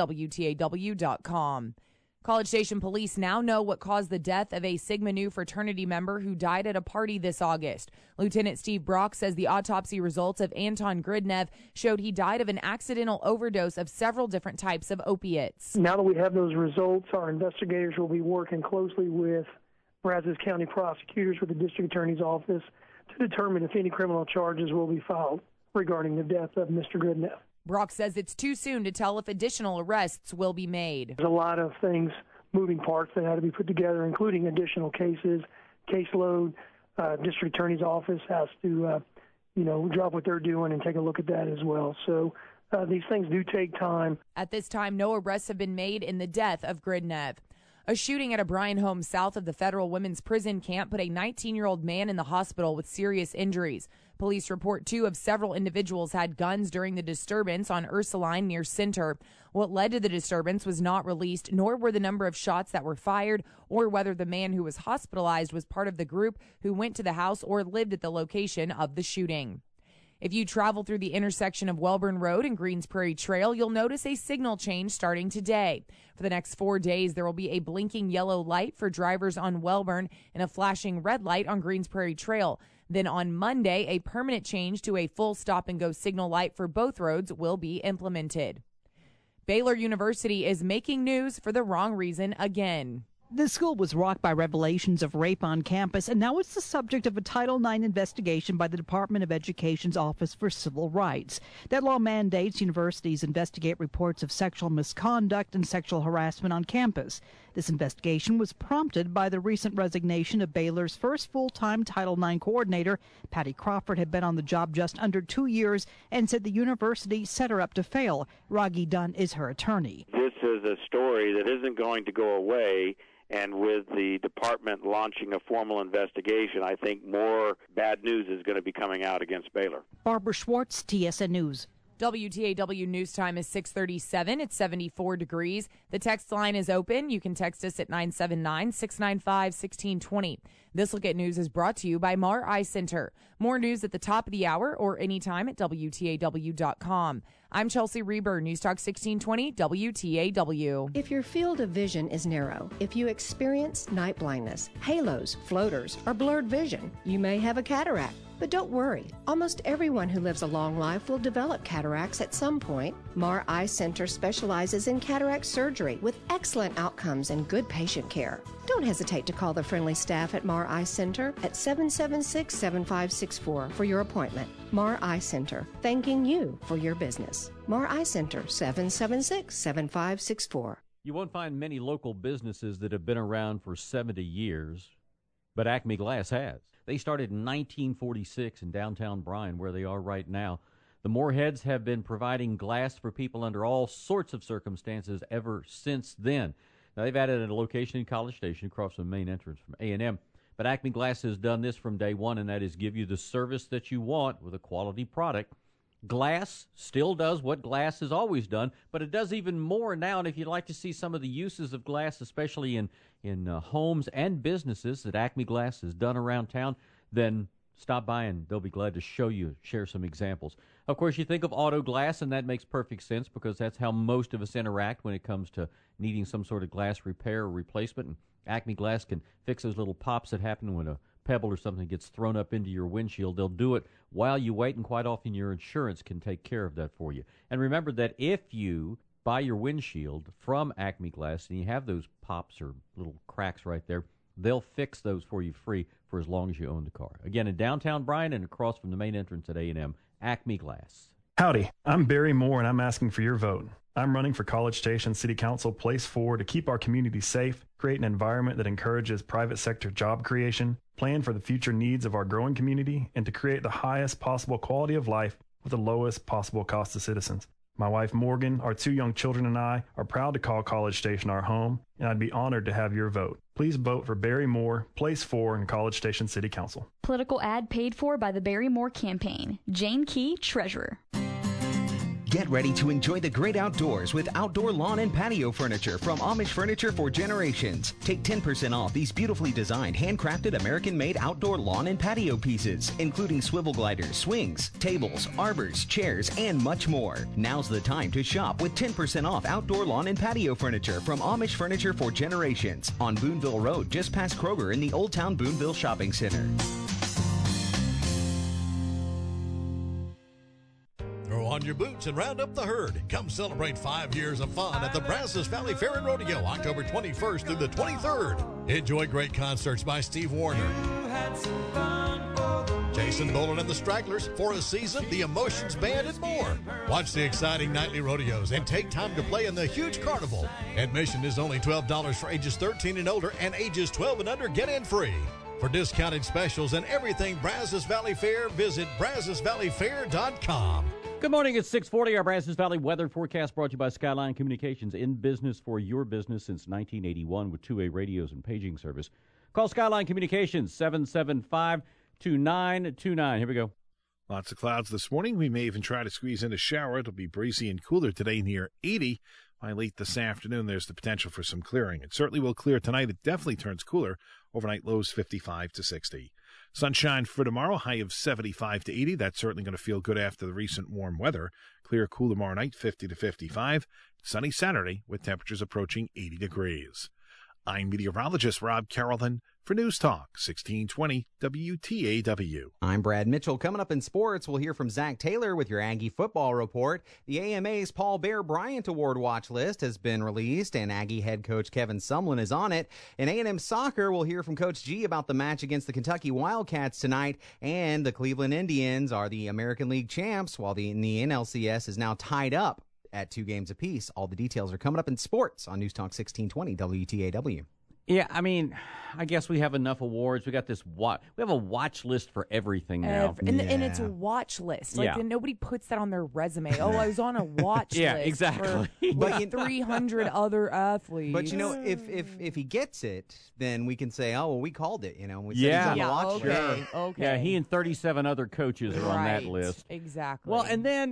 WTAW.com. College Station police now know what caused the death of a Sigma Nu fraternity member who died at a party this August. Lieutenant Steve Brock says the autopsy results of Anton Gridnev showed he died of an accidental overdose of several different types of opiates. Now that we have those results, our investigators will be working closely with Brazos County prosecutors with the district attorney's office to determine if any criminal charges will be filed regarding the death of Mr. Gridnev. Brock says it's too soon to tell if additional arrests will be made. There's a lot of things, moving parts that had to be put together, including additional cases, caseload. District attorney's office has to, drop what they're doing and take a look at that as well. So these things do take time. At this time, no arrests have been made in the death of Gridnev. A shooting at a Bryan home south of the federal women's prison camp put a 19-year-old man in the hospital with serious injuries. Police report 2 of several individuals had guns during the disturbance on Ursuline near Center. What led to the disturbance was not released, nor were the number of shots that were fired or whether the man who was hospitalized was part of the group who went to the house or lived at the location of the shooting. If you travel through the intersection of Welborn Road and Greens Prairie Trail, you'll notice a signal change starting today. For the next 4 days, there will be a blinking yellow light for drivers on Welborn and a flashing red light on Greens Prairie Trail. Then on Monday, a permanent change to a full stop-and-go signal light for both roads will be implemented. Baylor University is making news for the wrong reason again. The school was rocked by revelations of rape on campus, and now it's the subject of a Title IX investigation by the Department of Education's Office for Civil Rights. That law mandates universities investigate reports of sexual misconduct and sexual harassment on campus. This investigation was prompted by the recent resignation of Baylor's first full-time Title IX coordinator. Patty Crawford had been on the job just under 2 years and said the university set her up to fail. Raghi Dunn is her attorney. This is a story that isn't going to go away. And with the department launching a formal investigation, I think more bad news is going to be coming out against Baylor. Barbara Schwartz, TSN News. WTAW News Time is 6:37. It's 74 degrees. The text line is open. You can text us at 979-695-1620. This Look at News is brought to you by Mar Eye Center. More news at the top of the hour or anytime at WTAW.com. I'm Chelsea Reber, News Talk 1620, WTAW. If your field of vision is narrow, if you experience night blindness, halos, floaters, or blurred vision, you may have a cataract. But don't worry, almost everyone who lives a long life will develop cataracts at some point. Mar Eye Center specializes in cataract surgery with excellent outcomes and good patient care. Don't hesitate to call the friendly staff at Mar Eye Center at 776-7564 for your appointment. Mar Eye Center, thanking you for your business. Mar Eye Center, 776-7564. You won't find many local businesses that have been around for 70 years, but Acme Glass has. They started in 1946 in downtown Bryan, where they are right now. The Moorheads have been providing glass for people under all sorts of circumstances ever since then. Now, they've added a location in College Station across the main entrance from A&M. But Acme Glass has done this from day one, and that is give you the service that you want with a quality product. Glass still does what glass has always done, but it does even more now. And if you'd like to see some of the uses of glass, especially in homes and businesses that Acme Glass has done around town, then stop by and they'll be glad to show you, share some examples. Of course, you think of auto glass, and that makes perfect sense because that's how most of us interact when it comes to needing some sort of glass repair or replacement. And Acme Glass can fix those little pops that happen when a pebble or something gets thrown up into your windshield. They'll do it while you wait, and quite often your insurance can take care of that for you. And remember that if you buy your windshield from Acme Glass and you have those pops or little cracks right there, they'll fix those for you free for as long as you own the car. Again, in downtown Bryan and across from the main entrance at A&M, Acme Glass. Howdy, I'm Barry Moore, and I'm asking for your vote. I'm running for College Station City Council Place 4 to keep our community safe, create an environment that encourages private sector job creation, plan for the future needs of our growing community, and to create the highest possible quality of life with the lowest possible cost to citizens. My wife Morgan, our 2 young children, and I are proud to call College Station our home, and I'd be honored to have your vote. Please vote for Barry Moore, Place 4 in College Station City Council. Political ad paid for by the Barry Moore Campaign. Jane Key, Treasurer. Get ready to enjoy the great outdoors with outdoor lawn and patio furniture from Amish Furniture for Generations. Take 10% off these beautifully designed, handcrafted, American-made outdoor lawn and patio pieces, including swivel gliders, swings, tables, arbors, chairs, and much more. Now's the time to shop with 10% off outdoor lawn and patio furniture from Amish Furniture for Generations on Boonville Road, just past Kroger in the Old Town Boonville Shopping Center. Throw on your boots and round up the herd. Come celebrate 5 years of fun at the Brazos Valley Fair and Rodeo, October 21st through the 23rd. Enjoy great concerts by Steve Wariner, Jason Boland and the Stragglers, For a Season, the Emotions Band, and more. Watch the exciting nightly rodeos and take time to play in the huge carnival. Admission is only $12 for ages 13 and older, and ages 12 and under get in free. For discounted specials and everything Brazos Valley Fair, visit BrazosValleyFair.com. Good morning. It's 6:40. Our Brazos Valley weather forecast brought to you by Skyline Communications, in business for your business since 1981 with two-way radios and paging service. Call Skyline Communications, 775-2929. Here we go. Lots of clouds this morning. We may even try to squeeze in a shower. It'll be breezy and cooler today, near 80. By late this afternoon, there's the potential for some clearing. It certainly will clear tonight. It definitely turns cooler. Overnight lows 55 to 60. Sunshine for tomorrow, high of 75 to 80. That's certainly going to feel good after the recent warm weather. Clear, cool tomorrow night, 50 to 55. Sunny Saturday with temperatures approaching 80 degrees. I'm meteorologist Rob Carrollton for News Talk 1620 WTAW. I'm Brad Mitchell. Coming up in sports, we'll hear from Zach Taylor with your Aggie football report. The AMA's Paul Bear Bryant Award watch list has been released, and Aggie head coach Kevin Sumlin is on it. In A&M soccer, we'll hear from Coach G about the match against the Kentucky Wildcats tonight, and the Cleveland Indians are the American League champs, while the NLCS is now tied up at 2 games apiece. All the details are coming up in sports on News Talk 1620 WTAW. Yeah, I mean, I guess we have enough awards. We got this we have a watch list for everything now. And it's a watch list. Like, nobody puts that on their resume. Oh, I was on a watch list. Yeah, exactly. But 300 other athletes. But, you know, if he gets it, then we can say, oh, well, we called it, you know. We said he's on the watch list. Okay. Yeah, he and 37 other coaches are on that list. Exactly. Well, and then...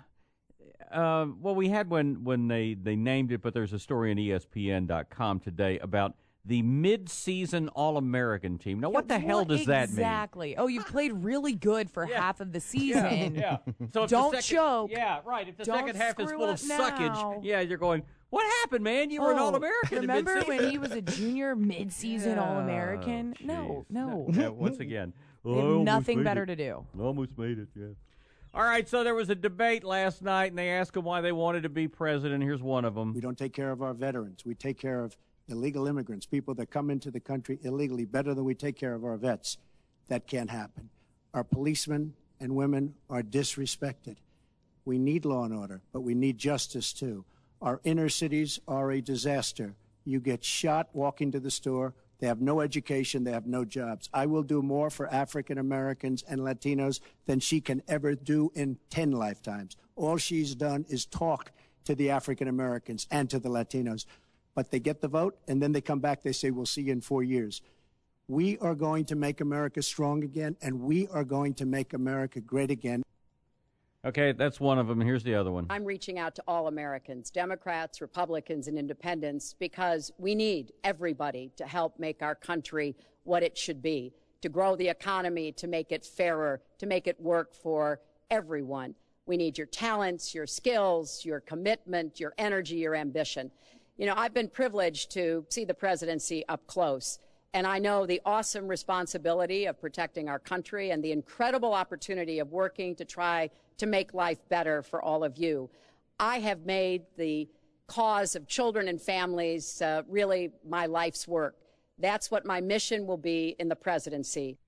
we had when they named it, but there's a story on ESPN.com today about the mid-season All-American team. Now, what the hell does that mean? Exactly. Oh, you played really good for half of the season. Yeah. So don't choke. Yeah, right. If the Don't second half is full of now. suckage, you're going, what happened, man? You were an All-American. Remember when he was a junior mid-season All-American? No. No. Once again. They have nothing better to do. Almost made it, yeah. All right, so there was a debate last night, and they asked him why they wanted to be president. Here's one of them. We don't take care of our veterans. We take care of illegal immigrants, people that come into the country illegally, better than we take care of our vets. That can't happen. Our policemen and women are disrespected. We need law and order, but we need justice, too. Our inner cities are a disaster. You get shot walking to the store. They have no education. They have no jobs. I will do more for African Americans and Latinos than she can ever do in 10 lifetimes. All she's done is talk to the African Americans and to the Latinos. But they get the vote, and then they come back. They say, we'll see you in 4 years. We are going to make America strong again, and we are going to make America great again. Okay, that's one of them. Here's the other one. I'm reaching out to all Americans, Democrats, Republicans, and independents, because we need everybody to help make our country what it should be, to grow the economy, to make it fairer, to make it work for everyone. We need your talents, your skills, your commitment, your energy, your ambition. You know, I've been privileged to see the presidency up close, and I know the awesome responsibility of protecting our country and the incredible opportunity of working to try to make life better for all of you. I have made the cause of children and families really my life's work. That's what my mission will be in the presidency.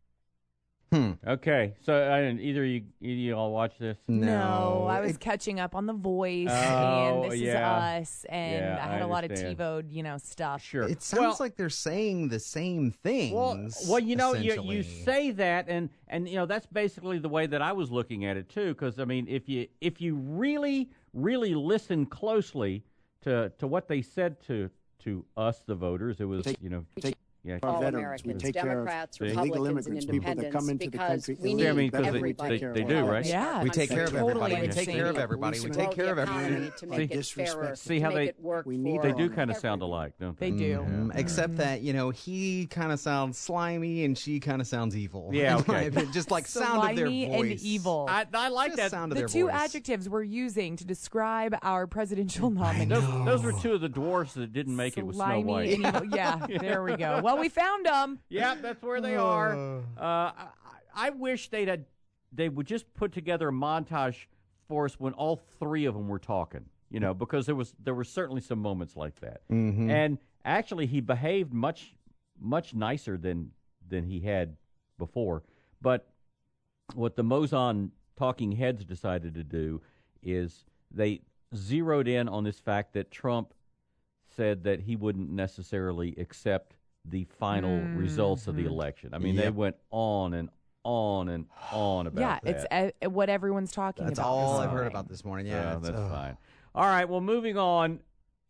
Okay, so either you all watch this? No, I was catching up on The Voice and This Is Us, and I had a lot of TiVo, stuff. Sure, it sounds like they're saying the same things. Well, you say that, and that's basically the way that I was looking at it too. Because I mean, if you really listen closely to what they said to us, the voters, it was Yeah. Our veterans. Americans, we take Democrats, care of illegal Republicans, immigrants, and people that come into the because country we illegally. need everybody. They do, right? Yeah. We take care of everybody. Totally We take care of everybody. We take care of everybody. To make it fairer, See to how make they it work they do kind of sound alike, don't they? They do. Except that, he kind of sounds slimy and she kind of sounds evil. Yeah, okay. Just like sound of their Slimy voice. and evil. I like that. Sound of The their two voice. adjectives we're using to describe our presidential nominee. Those were two of the dwarfs that didn't make it with Snow Slimy White. and evil. Yeah, there we go. Well, we found them. Yeah, that's where they are. I wish they would just put together a montage for us when all three of them were talking. Because there were certainly some moments like that. Mm-hmm. And actually, he behaved much nicer than he had before. But what the Moson Talking Heads decided to do is they zeroed in on this fact that Trump said that he wouldn't necessarily accept the final results of the election. I mean, they went on and on and on about that. Yeah, it's what everyone's talking That's about. all I've heard about this morning. Yeah, that's fine. All right, well, moving on.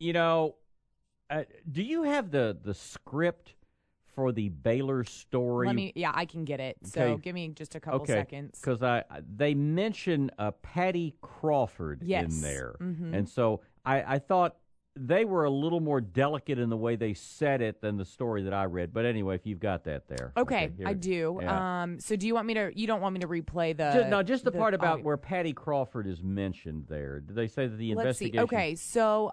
Do you have the script for the Baylor story? I can get it. So Okay. give me just a couple seconds. Because they mention Patty Crawford in there. Mm-hmm. And so I thought they were a little more delicate in the way they said it than the story that I read. But anyway, if you've got that there. Okay, here I it- do. yeah. So do you want me to? You don't want me to replay the? Just the part about audio. where Patty Crawford is mentioned there. Did they say that the Let's see. investigation? Okay, so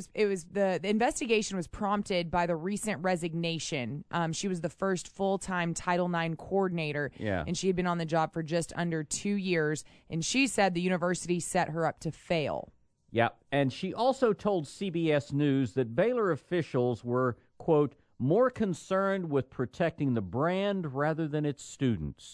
the investigation was prompted by the recent resignation. She was the first full-time Title IX coordinator, and she had been on the job for just under 2 years. And she said the university set her up to fail. Yeah, and she also told CBS News that Baylor officials were, quote, more concerned with protecting the brand rather than its students.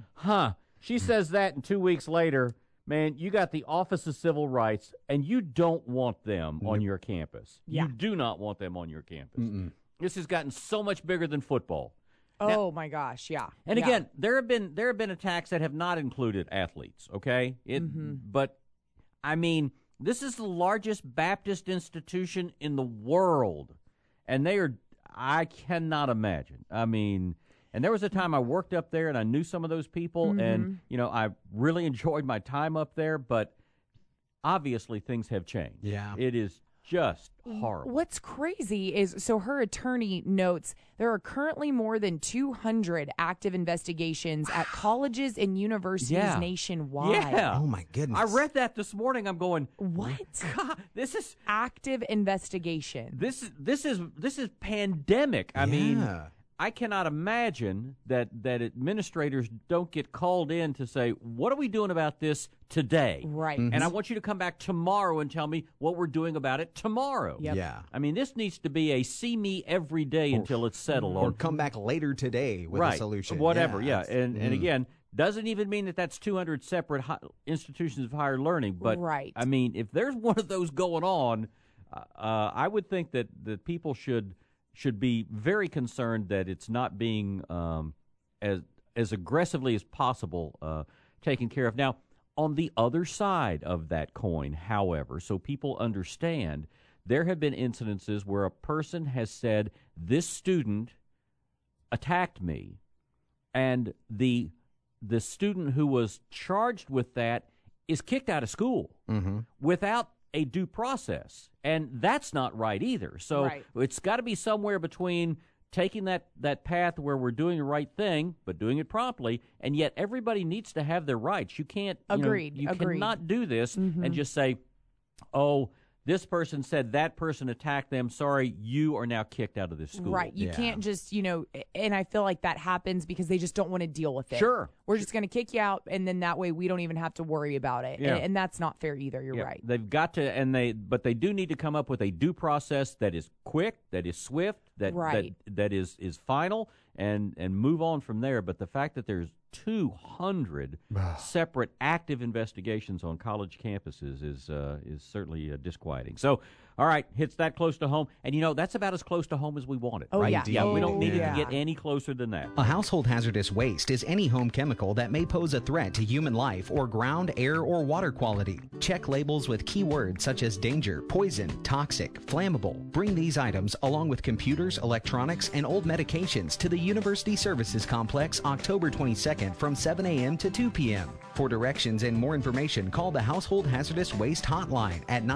She says that, and 2 weeks later, man, you got the Office of Civil Rights, and you don't want them on your campus. Yeah. You do not want them on your campus. This has gotten so much bigger than football. Oh my gosh, yeah. And Yeah. again, there have been attacks that have not included athletes, okay? But, I mean, this is the largest Baptist institution in the world, and I cannot imagine. I mean, and there was a time I worked up there, and I knew some of those people, and, I really enjoyed my time up there, but obviously things have changed. Yeah. It is just horrible. What's crazy is, so her attorney notes there are currently more than 200 active investigations at colleges and universities nationwide. Yeah. Oh my goodness. I read that this morning. I'm going, what? God, this is active investigation. This is pandemic. I mean, I cannot imagine that administrators don't get called in to say, what are we doing about this today? Right. And I want you to come back tomorrow and tell me what we're doing about it tomorrow. Yep. Yeah. I mean, this needs to be a see me every day until it's settled. Or come back later today with a solution. Whatever, And again, doesn't even mean that that's 200 separate institutions of higher learning. But, I mean, if there's one of those going on, I would think that people should be very concerned that it's not being as aggressively as possible taken care of. Now, on the other side of that coin, however, so people understand, there have been incidences where a person has said, this student attacked me, and the student who was charged with that is kicked out of school without a due process, and that's not right either. So it's got to be somewhere between taking that path where we're doing the right thing, but doing it promptly, and yet everybody needs to have their rights. You can't, you cannot do this and just say, oh, this person said that person attacked them. Sorry, you are now kicked out of this school. Right. You can't just, and I feel like that happens because they just don't want to deal with it. Sure. We're just going to kick you out, and then that way we don't even have to worry about it. Yeah. And that's not fair either. You're right. They've got to, but they do need to come up with a due process that is quick, that is swift, that is final, and move on from there. But the fact that there's 200 separate active investigations on college campuses is certainly disquieting. So, All right, hits that close to home. And, that's about as close to home as we want it, right? yeah. Yeah, we don't need it to get any closer than that. A household hazardous waste is any home chemical that may pose a threat to human life or ground, air, or water quality. Check labels with keywords such as danger, poison, toxic, flammable. Bring these items along with computers, electronics, and old medications to the University Services Complex October 22nd from 7 a.m. to 2 p.m. For directions and more information, call the Household Hazardous Waste Hotline at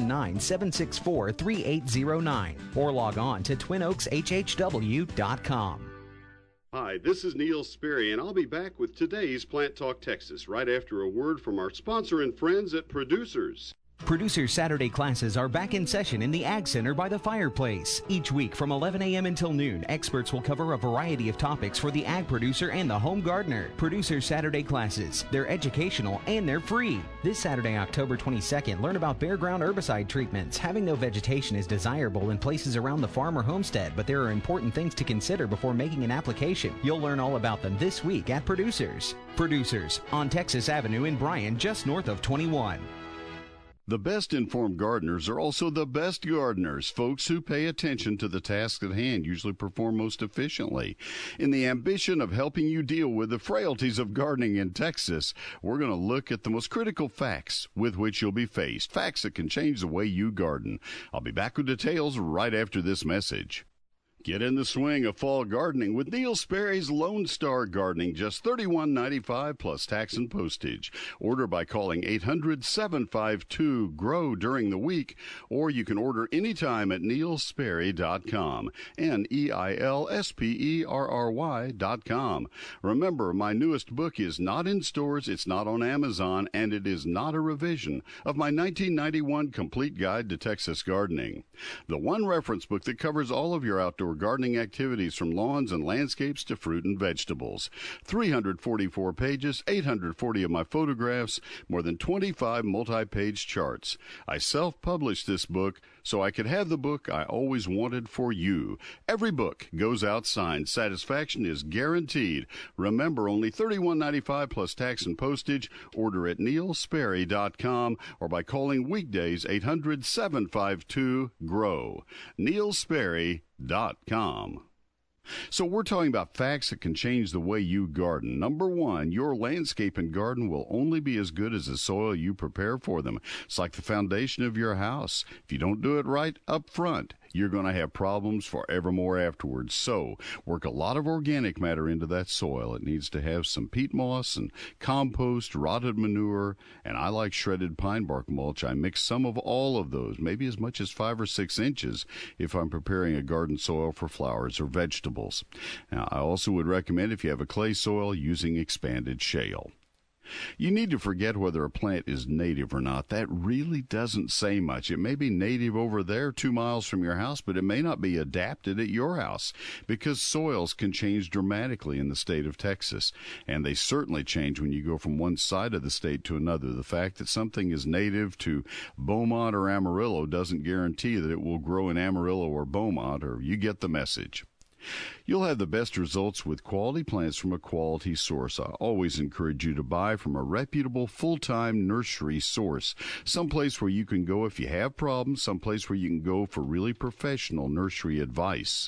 979-764-3809 or log on to twinoakshhw.com. Hi, this is Neil Sperry, and I'll be back with today's Plant Talk Texas right after a word from our sponsor and friends at Producers. Producers Saturday classes are back in session in the Ag Center by the fireplace. Each week from 11 a.m. until noon, experts will cover a variety of topics for the ag producer and the home gardener. Producers Saturday classes. They're educational and they're free. This Saturday, October 22nd, learn about bare ground herbicide treatments. Having no vegetation is desirable in places around the farm or homestead, but there are important things to consider before making an application. You'll learn all about them this week at Producers. Producers on Texas Avenue in Bryan, just north of 21. The best informed gardeners are also the best gardeners. Folks who pay attention to the task at hand usually perform most efficiently. In the ambition of helping you deal with the frailties of gardening in Texas, we're going to look at the most critical facts with which you'll be faced, facts that can change the way you garden. I'll be back with details right after this message. Get in the swing of fall gardening with Neil Sperry's Lone Star Gardening, just $31.95 plus tax and postage. Order by calling 800-752-GROW during the week, or you can order anytime at neilsperry.com, NEILSPERRY.com. Remember, my newest book is not in stores, it's not on Amazon, and it is not a revision of my 1991 Complete Guide to Texas Gardening. The one reference book that covers all of your outdoor gardening activities, from lawns and landscapes to fruit and vegetables. 344 pages, 840 of my photographs, more than 25 multi-page charts. I self-published this book so I could have the book I always wanted for you. Every book goes out signed. Satisfaction is guaranteed. Remember, only $31.95 plus tax and postage. Order at neilsperry.com or by calling weekdays 800-752-GROW. neilsperry.com. So we're talking about facts that can change the way you garden. Number one, your landscape and garden will only be as good as the soil you prepare for them. It's like the foundation of your house. If you don't do it right up front, you're going to have problems forevermore afterwards. So work a lot of organic matter into that soil. It needs to have some peat moss and compost, rotted manure, and I like shredded pine bark mulch. I mix some of all of those, maybe as much as 5 or 6 inches if I'm preparing a garden soil for flowers or vegetables. Now, I also would recommend, if you have a clay soil, using expanded shale. You need to forget whether a plant is native or not. That really doesn't say much. It may be native over there 2 miles from your house, but it may not be adapted at your house, because soils can change dramatically in the state of Texas, and they certainly change when you go from one side of the state to another. The fact that something is native to Beaumont or Amarillo doesn't guarantee that it will grow in Amarillo or Beaumont, or you get the message. You'll have the best results with quality plants from a quality source. I always encourage you to buy from a reputable full-time nursery source, someplace where you can go if you have problems, someplace where you can go for really professional nursery advice.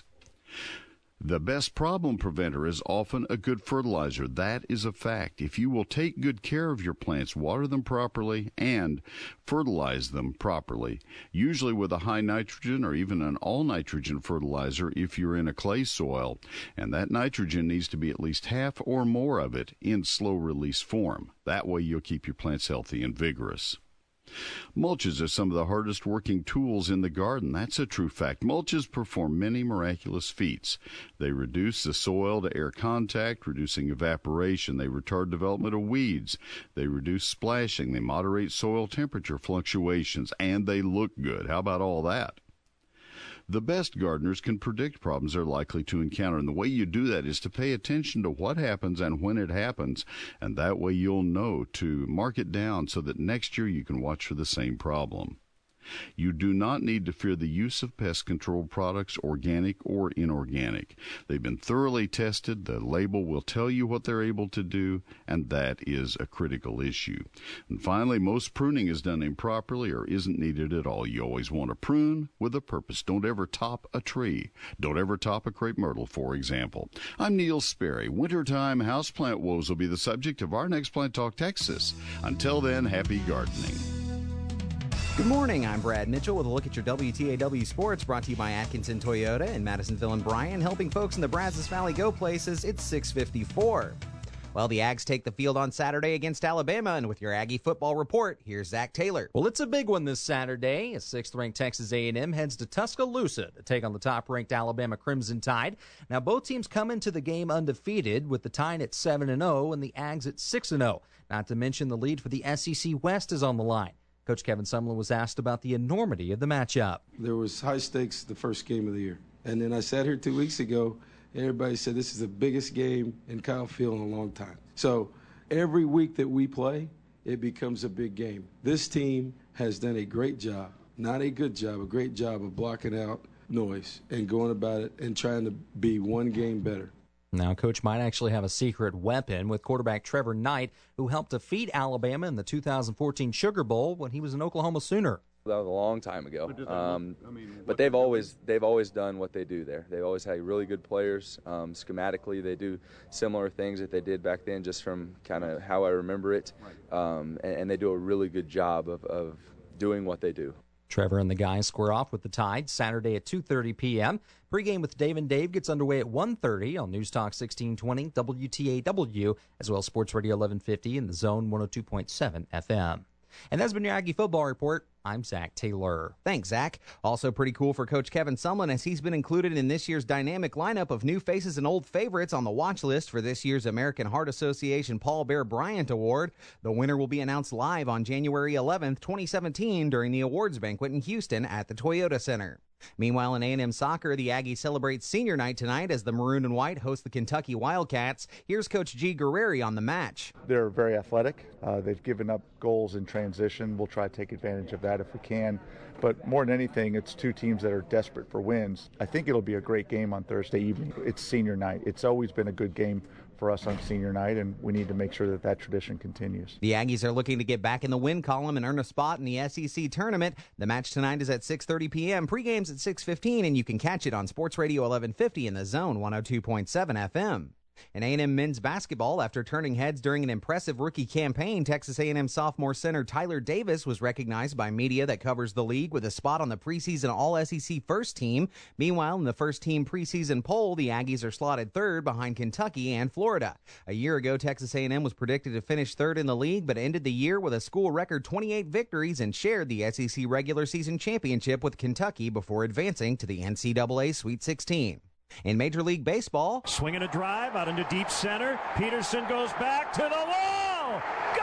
The best problem preventer is often a good fertilizer. That is a fact. If you will take good care of your plants, water them properly, and fertilize them properly, usually with a high nitrogen or even an all-nitrogen fertilizer if you're in a clay soil, and that nitrogen needs to be at least half or more of it in slow-release form. That way you'll keep your plants healthy and vigorous. Mulches are some of the hardest working tools in the garden. That's a true fact. Mulches perform many miraculous feats. They reduce the soil to air contact, reducing evaporation. They retard development of weeds. They reduce splashing. They moderate soil temperature fluctuations. And they look good. How about all that? The best gardeners can predict problems they're likely to encounter, and the way you do that is to pay attention to what happens and when it happens, and that way you'll know to mark it down so that next year you can watch for the same problem. You do not need to fear the use of pest control products, organic or inorganic. They've been thoroughly tested. The label will tell you what they're able to do, and that is a critical issue. And finally, most pruning is done improperly or isn't needed at all. You always want to prune with a purpose. Don't ever top a tree. Don't ever top a crepe myrtle, for example. I'm Neil Sperry. Wintertime houseplant woes will be the subject of our next Plant Talk Texas. Until then, happy gardening. Good morning, I'm Brad Mitchell with a look at your WTAW Sports, brought to you by Atkinson Toyota in Madisonville and Bryan, helping folks in the Brazos Valley go places. It's 6:54. Well, the Ags take the field on Saturday against Alabama, and with your Aggie football report, here's Zach Taylor. Well, it's a big one this Saturday as 6th-ranked Texas A&M heads to Tuscaloosa to take on the top-ranked Alabama Crimson Tide. Now, both teams come into the game undefeated, with the Tide at 7-0 and the Ags at 6-0. Not to mention the lead for the SEC West is on the line. Coach Kevin Sumlin was asked about the enormity of the matchup. There was high stakes the first game of the year. And then I sat here 2 weeks ago, and everybody said this is the biggest game in Kyle Field in a long time. So every week that we play, it becomes a big game. This team has done a great job, not a good job, a great job of blocking out noise and going about it and trying to be one game better. Now, Coach might actually have a secret weapon with quarterback Trevor Knight, who helped defeat Alabama in the 2014 Sugar Bowl when he was an Oklahoma Sooner. That was a long time ago, but they've always done what they do there. They've always had really good players. Schematically, they do similar things that they did back then, just from kind of how I remember it, and they do a really good job of doing what they do. Trevor and the guys square off with the Tide Saturday at 2:30 p.m. Pre-game with Dave and Dave gets underway at 1:30 on News Talk 1620 WTAW, as well as Sports Radio 1150 in the Zone 102.7 FM. And that's been your Aggie Football Report. I'm Zach Taylor. Thanks, Zach. Also pretty cool for Coach Kevin Sumlin, as he's been included in this year's dynamic lineup of new faces and old favorites on the watch list for this year's American Heart Association Paul Bear Bryant Award. The winner will be announced live on January 11th, 2017 during the awards banquet in Houston at the Toyota Center. Meanwhile, in A&M soccer, the Aggies celebrate senior night tonight as the Maroon and White host the Kentucky Wildcats. Here's Coach G. Guerreri on the match. They're very athletic. They've given up goals in transition. We'll try to take advantage of that if we can. But more than anything, it's two teams that are desperate for wins. I think it'll be a great game on Thursday evening. It's senior night. It's always been a good game for us on senior night, and we need to make sure that that tradition continues. The Aggies are looking to get back in the win column and earn a spot in the SEC tournament. The match tonight is at 6:30 p.m. Pre-game's at 6:15, and you can catch it on Sports Radio 1150 in the Zone 102.7 FM. In A&M men's basketball, after turning heads during an impressive rookie campaign, Texas A&M sophomore center Tyler Davis was recognized by media that covers the league with a spot on the preseason All-SEC first team. Meanwhile, in the first team preseason poll, the Aggies are slotted third behind Kentucky and Florida. A year ago, Texas A&M was predicted to finish third in the league, but ended the year with a school record 28 victories and shared the SEC regular season championship with Kentucky before advancing to the NCAA Sweet 16. In Major League Baseball, swinging a drive out into deep center. Peterson goes back to the wall.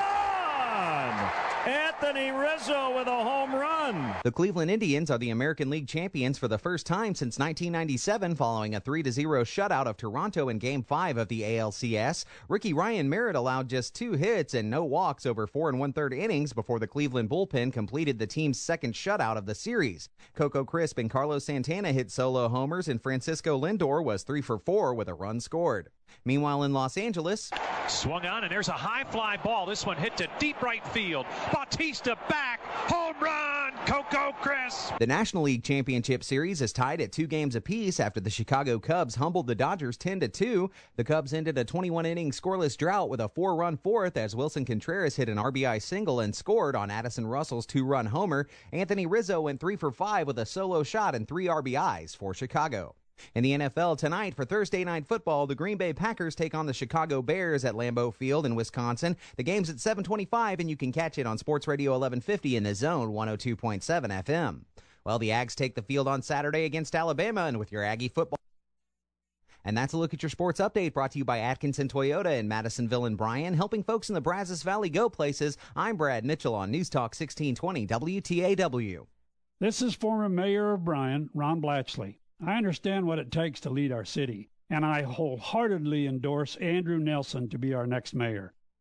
Gone! Anthony Rizzo with a home run. The Cleveland Indians are the American League champions for the first time since 1997, following a 3-0 shutout of Toronto in Game 5 of the ALCS. Ricky Ryan Merritt allowed just 2 hits and no walks over 4 1/3 innings before the Cleveland bullpen completed the team's second shutout of the series. Coco Crisp and Carlos Santana hit solo homers, and Francisco Lindor was 3 for 4 with a run scored. Meanwhile, in Los Angeles, swung on, and there's a high fly ball. This one hit to deep right field. Bautista back, home run, Coco Crisp. The National League Championship Series is tied at 2 games apiece after the Chicago Cubs humbled the Dodgers 10-2. The Cubs ended a 21-inning scoreless drought with a 4-run fourth as Wilson Contreras hit an RBI single and scored on Addison Russell's 2-run homer. Anthony Rizzo went 3 for 5 with a solo shot and 3 RBIs for Chicago. In the NFL tonight for Thursday Night Football, the Green Bay Packers take on the Chicago Bears at Lambeau Field in Wisconsin. The game's at 7:25, and you can catch it on Sports Radio 1150 in the Zone 102.7 FM. Well, the Ags take the field on Saturday against Alabama, and with your Aggie football. And that's a look at your sports update, brought to you by Atkinson Toyota in Madisonville and Bryan, helping folks in the Brazos Valley go places. I'm Brad Mitchell on News Talk 1620 WTAW. This is former Mayor of Bryan, Ron Blatchley. I understand what it takes to lead our city, and I wholeheartedly endorse Andrew Nelson to be our next mayor.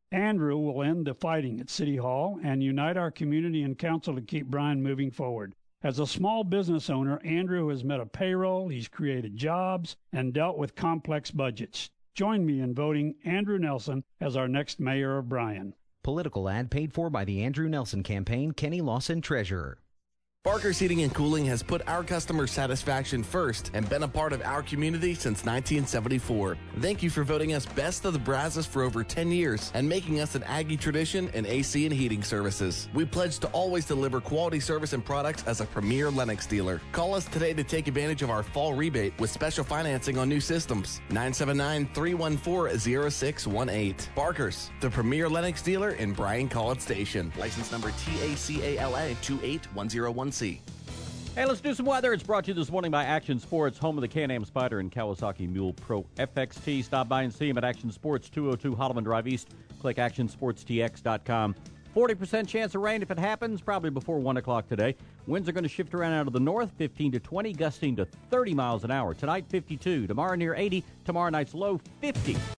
Andrew will end the fighting at City Hall and unite our community and council to keep Bryan moving forward. As a small business owner, Andrew has met a payroll, he's created jobs, and dealt with complex budgets. Join me in voting Andrew Nelson as our next mayor of Bryan. Political ad paid for by the Andrew Nelson campaign, Kenny Lawson, Treasurer. Barker's Heating and Cooling has put our customer satisfaction first and been a part of our community since 1974. Thank you for voting us Best of the Brazos for over 10 years and making us an Aggie tradition in AC and heating services. We pledge to always deliver quality service and products as a premier Lennox dealer. Call us today to take advantage of our fall rebate with special financing on new systems. 979-314-0618. Barker's, the premier Lennox dealer in Bryan College Station. License number TACALA 28101C. Hey, let's do some weather. It's brought to you this morning by Action Sports, home of the Can-Am Spyder and Kawasaki Mule Pro FXT. Stop by and see them at Action Sports, 202 Holloman Drive East. Click actionsportstx.com. 40% chance of rain if it happens, probably before 1 o'clock today. Winds are going to shift around out of the north, 15 to 20, gusting to 30 miles an hour. Tonight, 52. Tomorrow, near 80. Tomorrow night's low, 50.